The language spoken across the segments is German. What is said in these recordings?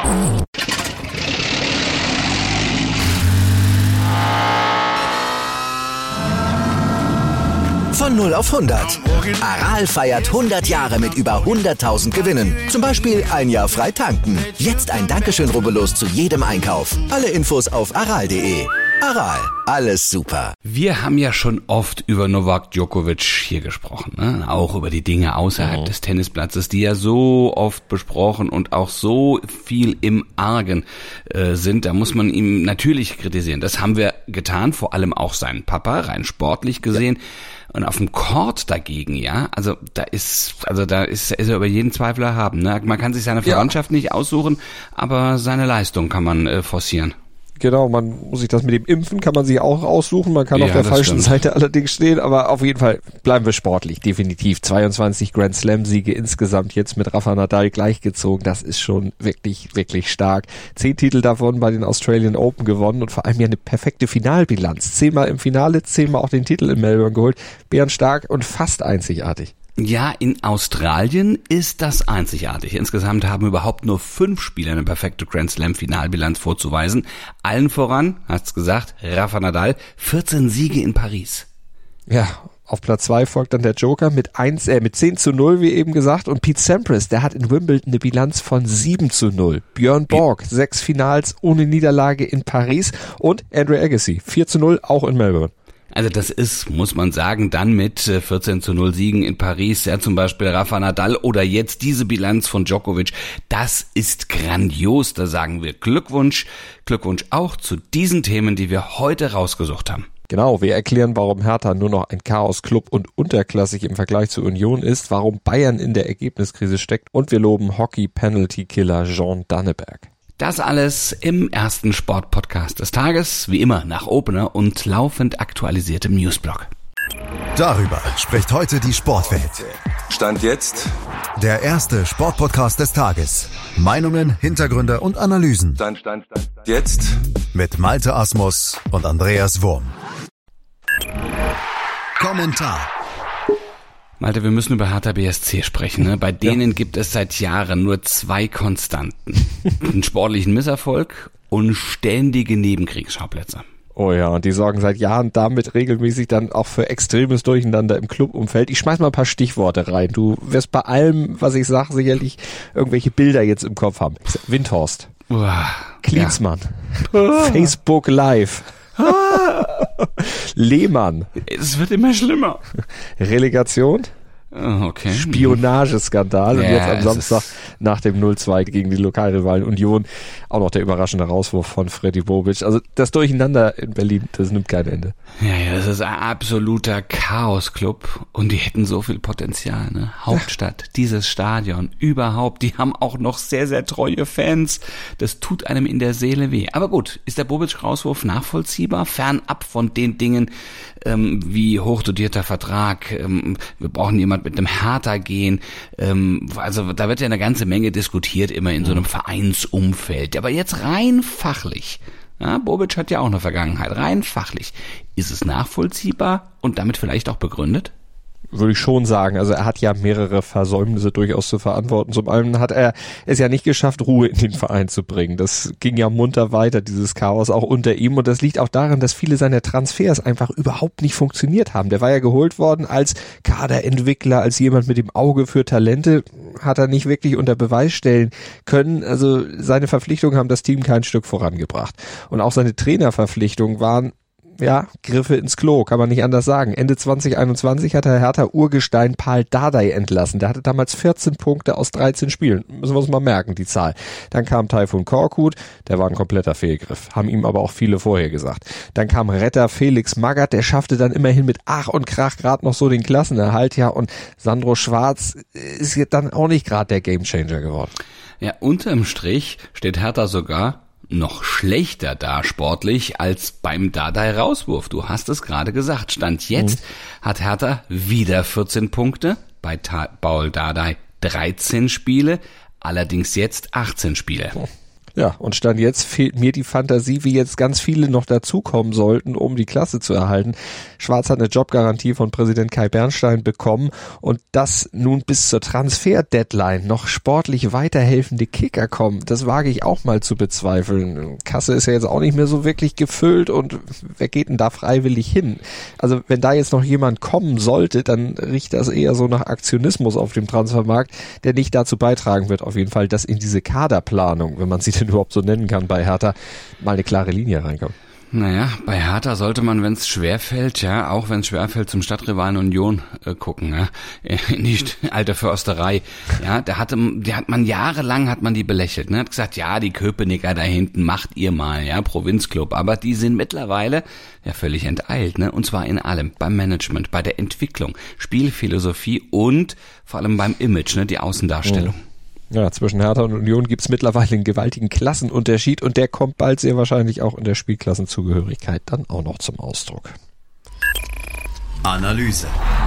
Von 0 auf 100. Aral feiert 100 Jahre mit über 100.000 Gewinnen. Zum Beispiel ein Jahr frei tanken. Jetzt ein Dankeschön, rubbellos zu jedem Einkauf. Alle Infos auf aral.de. Aral, alles super. Wir haben ja schon oft über Novak Djokovic hier gesprochen, ne? Auch über die Dinge außerhalb des Tennisplatzes, die ja so oft besprochen und auch so viel im Argen sind. Da muss man ihm natürlich kritisieren. Das haben wir getan, vor allem auch seinen Papa, rein sportlich gesehen. Ja. Und auf dem Court dagegen, ja, also da ist er über jeden Zweifel erhaben, ne? Man kann sich seine Verwandtschaft nicht aussuchen, aber seine Leistung kann man forcieren. Genau, man muss sich das mit dem Impfen, kann man sich auch aussuchen, man kann auf der falschen Seite allerdings stehen, aber auf jeden Fall bleiben wir sportlich, definitiv. 22 Grand Slam Siege insgesamt jetzt mit Rafa Nadal gleichgezogen, das ist schon wirklich, wirklich stark. 10 Titel davon bei den Australian Open gewonnen und vor allem ja eine perfekte Finalbilanz. 10-mal im Finale, 10-mal auch den Titel in Melbourne geholt. Bärenstark und fast einzigartig. Ja, in Australien ist das einzigartig. Insgesamt haben überhaupt nur 5 Spieler eine perfekte Grand Slam Finalbilanz vorzuweisen. Allen voran, hat's gesagt, Rafa Nadal, 14 Siege in Paris. Ja, auf Platz 2 folgt dann der Joker mit 10-0, wie eben gesagt, und Pete Sampras, der hat in Wimbledon eine Bilanz von 7-0. Björn Borg, 6 Finals ohne Niederlage in Paris und Andre Agassi, 4-0 auch in Melbourne. Also das ist, muss man sagen, dann mit 14-0 Siegen in Paris, ja zum Beispiel Rafa Nadal oder jetzt diese Bilanz von Djokovic, das ist grandios, da sagen wir Glückwunsch auch zu diesen Themen, die wir heute rausgesucht haben. Genau, wir erklären, warum Hertha nur noch ein Chaos-Club und unterklassig im Vergleich zur Union ist, warum Bayern in der Ergebniskrise steckt und wir loben Hockey-Penalty-Killer Jean Danneberg. Das alles im ersten Sportpodcast des Tages, wie immer nach Opener und laufend aktualisiertem Newsblog. Darüber spricht heute die Sportwelt. Stand jetzt der erste Sportpodcast des Tages. Meinungen, Hintergründe und Analysen. Stand jetzt mit Malte Asmus und Andreas Wurm. Kommentar. Malte, wir müssen über Hertha BSC sprechen. Ne? Bei denen gibt es seit Jahren nur 2 Konstanten. Einen sportlichen Misserfolg und ständige Nebenkriegsschauplätze. Oh ja, und die sorgen seit Jahren damit regelmäßig dann auch für extremes Durcheinander im Clubumfeld. Ich schmeiß mal ein paar Stichworte rein. Du wirst bei allem, was ich sage, sicherlich irgendwelche Bilder jetzt im Kopf haben. Windhorst, Klinsmann, Facebook Live, Lehmann. Es wird immer schlimmer. Relegation. Okay. Spionageskandal und jetzt am Samstag nach dem 0-2 gegen die Lokalrivalen Union auch noch der überraschende Rauswurf von Freddy Bobic. Also das Durcheinander in Berlin, das nimmt kein Ende. Ja, das ist ein absoluter Chaos-Club und die hätten so viel Potenzial, ne? Hauptstadt, dieses Stadion, überhaupt, die haben auch noch sehr, sehr treue Fans. Das tut einem in der Seele weh. Aber gut, ist der Bobic-Rauswurf nachvollziehbar? Fernab von den Dingen wie hochdotierter Vertrag, wir brauchen jemand mit einem Hertha gehen, also da wird ja eine ganze Menge diskutiert immer in so einem Vereinsumfeld, aber jetzt rein fachlich, ja, Bobic hat ja auch eine Vergangenheit, rein fachlich, ist es nachvollziehbar und damit vielleicht auch begründet? Würde ich schon sagen. Also er hat ja mehrere Versäumnisse durchaus zu verantworten. Zum einen hat er es ja nicht geschafft, Ruhe in den Verein zu bringen. Das ging ja munter weiter, dieses Chaos auch unter ihm. Und das liegt auch daran, dass viele seiner Transfers einfach überhaupt nicht funktioniert haben. Der war ja geholt worden als Kaderentwickler, als jemand mit dem Auge für Talente. Hat er nicht wirklich unter Beweis stellen können. Also seine Verpflichtungen haben das Team kein Stück vorangebracht. Und auch seine Trainerverpflichtungen waren Griffe ins Klo, kann man nicht anders sagen. Ende 2021 hat der Hertha-Urgestein Paul Dardai entlassen. Der hatte damals 14 Punkte aus 13 Spielen. Müssen wir uns mal merken, die Zahl. Dann kam Taifun Korkut, der war ein kompletter Fehlgriff. Haben ihm aber auch viele vorher gesagt. Dann kam Retter Felix Magath, der schaffte dann immerhin mit Ach und Krach gerade noch so den Klassenerhalt. Ja, und Sandro Schwarz ist jetzt dann auch nicht gerade der Gamechanger geworden. Ja, unterm Strich steht Hertha sogar noch schlechter da sportlich als beim Dardai-Rauswurf. Du hast es gerade gesagt. Stand jetzt hat Hertha wieder 14 Punkte, bei Paul Dardai 13 Spiele, allerdings jetzt 18 Spiele. Ja, und Stand jetzt fehlt mir die Fantasie, wie jetzt ganz viele noch dazukommen sollten, um die Klasse zu erhalten. Schwarz hat eine Jobgarantie von Präsident Kai Bernstein bekommen und dass nun bis zur Transfer-Deadline noch sportlich weiterhelfende Kicker kommen, das wage ich auch mal zu bezweifeln. Kasse ist ja jetzt auch nicht mehr so wirklich gefüllt und wer geht denn da freiwillig hin? Also wenn da jetzt noch jemand kommen sollte, dann riecht das eher so nach Aktionismus auf dem Transfermarkt, der nicht dazu beitragen wird, auf jeden Fall, dass in diese Kaderplanung, wenn man sie denn überhaupt so nennen kann, bei Hertha mal eine klare Linie reinkommt. Naja, bei Hertha sollte man, wenn es schwerfällt, ja, auch wenn es schwerfällt, zum Stadtrivalen Union gucken, ja, in die alte Försterei. Ja, jahrelang hat man die belächelt, ne, hat gesagt, ja, die Köpenicker da hinten macht ihr mal, ja, Provinzclub, aber die sind mittlerweile ja völlig enteilt, ne, und zwar in allem, beim Management, bei der Entwicklung, Spielphilosophie und vor allem beim Image, ne, die Außendarstellung. Ja, zwischen Hertha und Union gibt's mittlerweile einen gewaltigen Klassenunterschied und der kommt bald sehr wahrscheinlich auch in der Spielklassenzugehörigkeit dann auch noch zum Ausdruck. Analyse.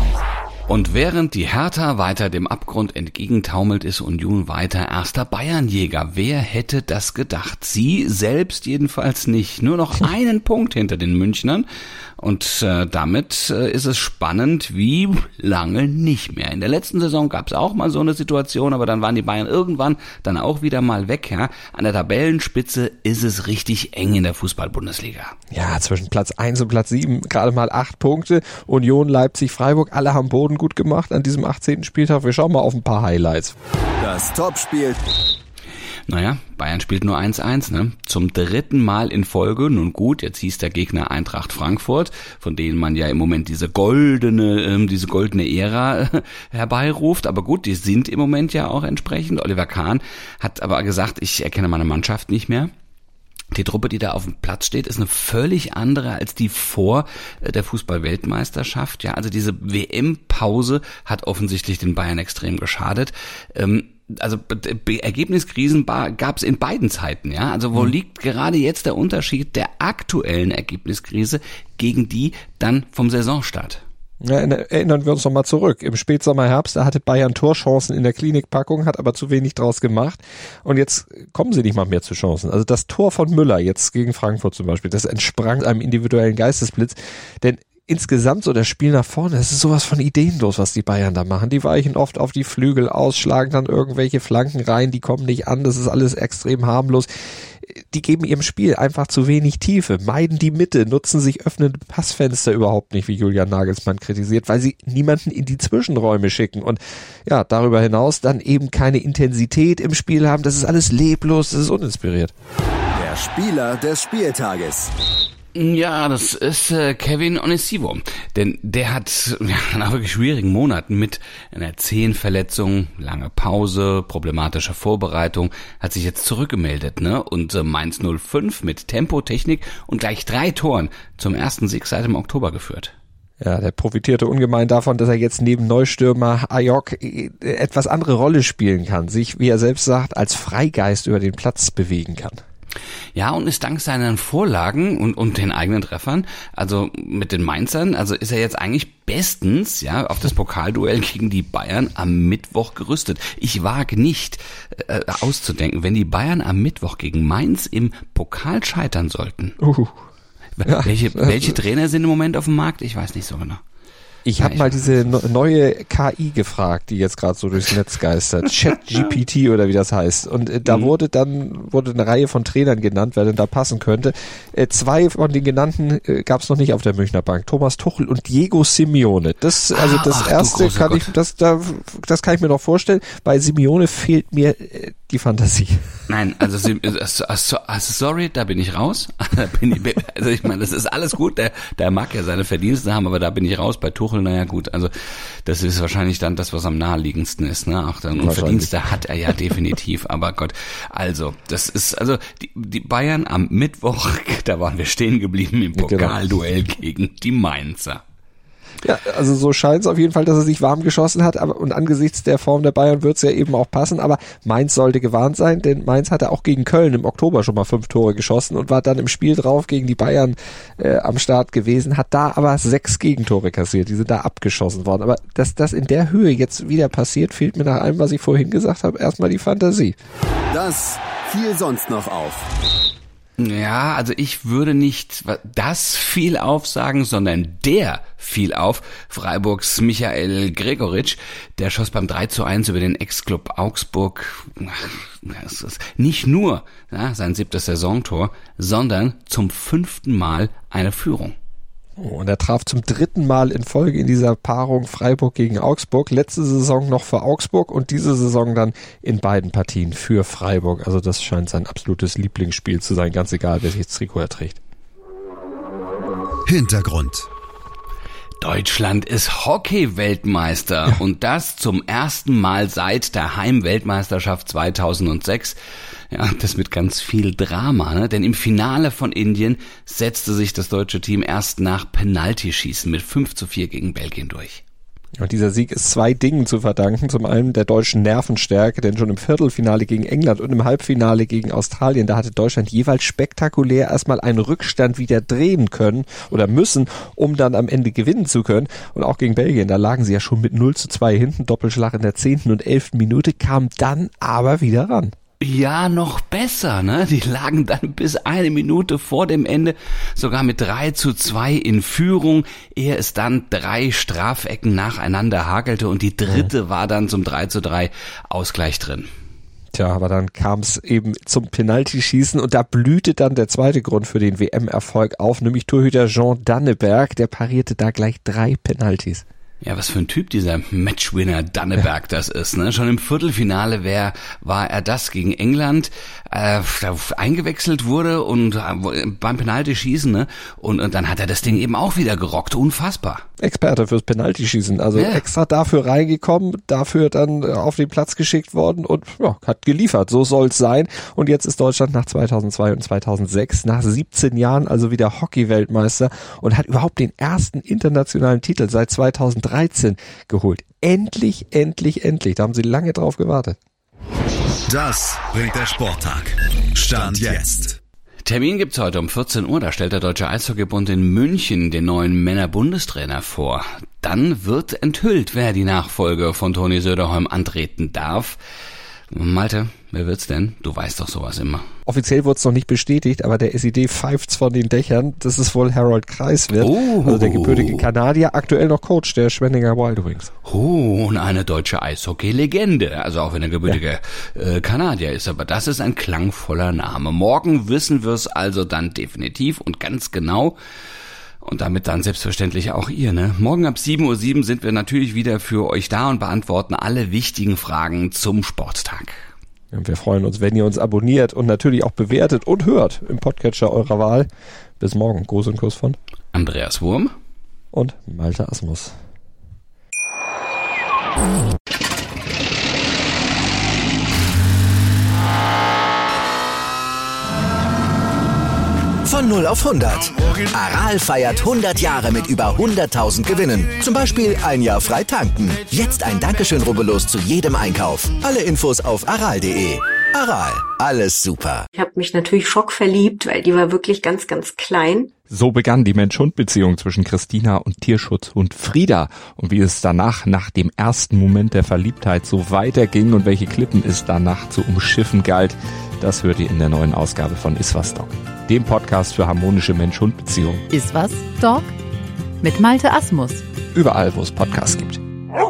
Und während die Hertha weiter dem Abgrund entgegentaumelt, ist Union weiter erster Bayernjäger. Wer hätte das gedacht? Sie selbst jedenfalls nicht. Nur noch einen Punkt hinter den Münchnern. Und damit ist es spannend wie lange nicht mehr. In der letzten Saison gab es auch mal so eine Situation, aber dann waren die Bayern irgendwann dann auch wieder mal weg. Ja? An der Tabellenspitze ist es richtig eng in der Fußball-Bundesliga. Ja, zwischen Platz 1 und Platz 7 gerade mal 8 Punkte. Union, Leipzig, Freiburg, alle haben Boden gut gemacht an diesem 18. Spieltag. Wir schauen mal auf ein paar Highlights. Das Topspiel. Naja, Bayern spielt nur 1-1, ne? Zum dritten Mal in Folge. Nun gut, jetzt hieß der Gegner Eintracht Frankfurt, von denen man ja im Moment diese goldene Ära herbeiruft. Aber gut, die sind im Moment ja auch entsprechend. Oliver Kahn hat aber gesagt, ich erkenne meine Mannschaft nicht mehr. Die Truppe, die da auf dem Platz steht, ist eine völlig andere als die vor der Fußball-Weltmeisterschaft. Ja, also diese WM-Pause hat offensichtlich den Bayern extrem geschadet. Also Ergebniskrisen gab es in beiden Zeiten, ja. Also wo liegt gerade jetzt der Unterschied der aktuellen Ergebniskrise gegen die dann vom Saisonstart? Ja, erinnern wir uns noch mal zurück. Im Spätsommer, Herbst, da hatte Bayern Torchancen in der Klinikpackung, hat aber zu wenig draus gemacht. Und jetzt kommen sie nicht mal mehr zu Chancen. Also das Tor von Müller jetzt gegen Frankfurt zum Beispiel, das entsprang einem individuellen Geistesblitz. Denn insgesamt so das Spiel nach vorne, das ist sowas von ideenlos, was die Bayern da machen. Die weichen oft auf die Flügel aus, schlagen dann irgendwelche Flanken rein, die kommen nicht an, das ist alles extrem harmlos. Die geben ihrem Spiel einfach zu wenig Tiefe, meiden die Mitte, nutzen sich öffnende Passfenster überhaupt nicht, wie Julian Nagelsmann kritisiert, weil sie niemanden in die Zwischenräume schicken und ja, darüber hinaus dann eben keine Intensität im Spiel haben. Das ist alles leblos, das ist uninspiriert. Der Spieler des Spieltages. Ja, das ist Kevin Onisivo, denn der hat nach wirklich schwierigen Monaten mit einer Zehenverletzung, lange Pause, problematische Vorbereitung, hat sich jetzt zurückgemeldet, ne? Und Mainz 05 mit Tempo, Technik und gleich 3 Toren zum ersten Sieg seit dem Oktober geführt. Ja, der profitierte ungemein davon, dass er jetzt neben Neustürmer Ajok etwas andere Rolle spielen kann, sich, wie er selbst sagt, als Freigeist über den Platz bewegen kann. Ja, und ist dank seinen Vorlagen und den eigenen Treffern, also mit den Mainzern, also ist er jetzt eigentlich bestens, ja, auf das Pokalduell gegen die Bayern am Mittwoch gerüstet. Ich wage nicht auszudenken, wenn die Bayern am Mittwoch gegen Mainz im Pokal scheitern sollten. Welche Trainer sind im Moment auf dem Markt? Ich weiß nicht so genau. Ich habe mal diese neue KI gefragt, die jetzt gerade so durchs Netz geistert. ChatGPT oder wie das heißt. Und da wurde eine Reihe von Trainern genannt, wer denn da passen könnte. 2 von den genannten gab es noch nicht auf der Münchner Bank. Thomas Tuchel und Diego Simeone. Das erste kann ich mir noch vorstellen. Bei Simeone fehlt mir die Fantasie. Nein, also sorry, da bin ich raus. Also ich meine, das ist alles gut. Der mag ja seine Verdienste haben, aber da bin ich raus. Bei Tuchel, naja gut, also das ist wahrscheinlich dann das, was am naheliegendsten ist, ne? Ach, dann, und Verdienste hat er ja definitiv, aber Gott, also das ist, also die Bayern am Mittwoch, da waren wir stehen geblieben im Pokalduell gegen die Mainzer. Ja, also so scheint es auf jeden Fall, dass er sich warm geschossen hat, aber und angesichts der Form der Bayern wird es ja eben auch passen, aber Mainz sollte gewarnt sein, denn Mainz hatte auch gegen Köln im Oktober schon mal 5 Tore geschossen und war dann im Spiel drauf gegen die Bayern am Start gewesen, hat da aber 6 Gegentore kassiert, die sind da abgeschossen worden, aber dass das in der Höhe jetzt wieder passiert, fehlt mir nach allem, was ich vorhin gesagt habe, erstmal die Fantasie. Das fiel sonst noch auf? Ja, also ich würde nicht das fiel auf sagen, sondern der fiel auf. Freiburgs Michael Gregoritsch, der schoss beim 3:1 über den Ex-Club Augsburg nicht nur sein 7. Saisontor, sondern zum 5. Mal eine Führung. Und er traf zum 3. Mal in Folge in dieser Paarung Freiburg gegen Augsburg. Letzte Saison noch für Augsburg und diese Saison dann in beiden Partien für Freiburg. Also das scheint sein absolutes Lieblingsspiel zu sein, ganz egal, welches Trikot er trägt. Hintergrund. Deutschland ist Hockey-Weltmeister und das zum ersten Mal seit der Heimweltmeisterschaft 2006. Ja, das mit ganz viel Drama, ne? Denn im Finale von Indien setzte sich das deutsche Team erst nach Penaltyschießen mit 5:4 gegen Belgien durch. Und dieser Sieg ist 2 Dingen zu verdanken. Zum einen der deutschen Nervenstärke, denn schon im Viertelfinale gegen England und im Halbfinale gegen Australien, da hatte Deutschland jeweils spektakulär erstmal einen Rückstand wieder drehen können oder müssen, um dann am Ende gewinnen zu können. Und auch gegen Belgien, da lagen sie ja schon mit 0:2 hinten, Doppelschlag in der 10. und 11. Minute, kam dann aber wieder ran. Ja, noch besser, ne? Die lagen dann bis 1 Minute vor dem Ende sogar mit 3:2 in Führung, ehe es dann 3 Strafecken nacheinander hakelte und die dritte war dann zum 3:3 Ausgleich drin. Tja, aber dann kam es eben zum Penaltyschießen und da blühte dann der zweite Grund für den WM-Erfolg auf, nämlich Torhüter Jean Danneberg, der parierte da gleich 3 Penaltys. Ja, was für ein Typ dieser Matchwinner Danneberg das ist, ne? Schon im Viertelfinale war er das gegen England, eingewechselt wurde und beim Penaltyschießen, ne? Und dann hat er das Ding eben auch wieder gerockt, unfassbar. Experte fürs Penaltyschießen, also extra dafür reingekommen, dafür dann auf den Platz geschickt worden und ja, hat geliefert, so soll's sein. Und jetzt ist Deutschland nach 2002 und 2006, nach 17 Jahren also wieder Hockey-Weltmeister und hat überhaupt den ersten internationalen Titel seit 2013 geholt. Endlich, endlich, endlich. Da haben sie lange drauf gewartet. Das bringt der Sporttag. Stand jetzt. Termin gibt's heute um 14 Uhr. Da stellt der Deutsche Eishockeybund in München den neuen Männer-Bundestrainer vor. Dann wird enthüllt, wer die Nachfolge von Toni Söderholm antreten darf. Malte, wer wird's denn? Du weißt doch sowas immer. Offiziell wurde es noch nicht bestätigt, aber der SED pfeift's von den Dächern, dass es wohl Harold Kreis wird. Also der gebürtige Kanadier, aktuell noch Coach der Schwenninger Wild Wings. Und eine deutsche Eishockey-Legende. Also auch wenn er gebürtiger Kanadier ist. Aber das ist ein klangvoller Name. Morgen wissen wir's also dann definitiv und ganz genau. Und damit dann selbstverständlich auch ihr, ne? Morgen ab 7:07 Uhr sind wir natürlich wieder für euch da und beantworten alle wichtigen Fragen zum Sporttag. Und wir freuen uns, wenn ihr uns abonniert und natürlich auch bewertet und hört im Podcatcher eurer Wahl. Bis morgen. Gruß und Kuss von Andreas Wurm und Malte Asmus. Von 0 auf 100. Aral feiert 100 Jahre mit über 100.000 Gewinnen. Zum Beispiel ein Jahr frei tanken. Jetzt ein Dankeschön, rubbellos zu jedem Einkauf. Alle Infos auf aral.de. Aral, alles super. Ich habe mich natürlich schockverliebt, weil die war wirklich ganz, ganz klein. So begann die Mensch-Hund-Beziehung zwischen Christina und Tierschutzhund Frieda. Und wie es danach, nach dem ersten Moment der Verliebtheit, so weiterging und welche Klippen es danach zu umschiffen galt, das hört ihr in der neuen Ausgabe von Iswas Dog, dem Podcast für harmonische Mensch-Hund-Beziehungen. Iswas Dog mit Malte Asmus. Überall, wo es Podcasts gibt.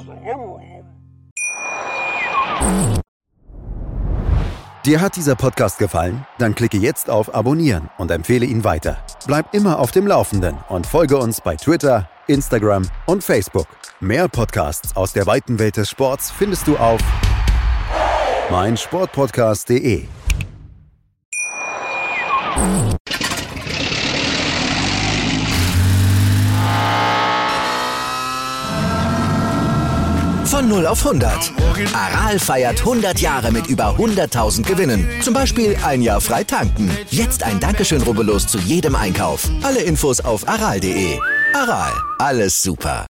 Dir hat dieser Podcast gefallen? Dann klicke jetzt auf Abonnieren und empfehle ihn weiter. Bleib immer auf dem Laufenden und folge uns bei Twitter, Instagram und Facebook. Mehr Podcasts aus der weiten Welt des Sports findest du auf meinsportpodcast.de. Von 0 auf 100. Aral feiert 100 Jahre mit über 100.000 Gewinnen. Zum Beispiel ein Jahr frei tanken. Jetzt ein Dankeschön, rubbellos zu jedem Einkauf. Alle Infos auf aral.de. Aral, alles super.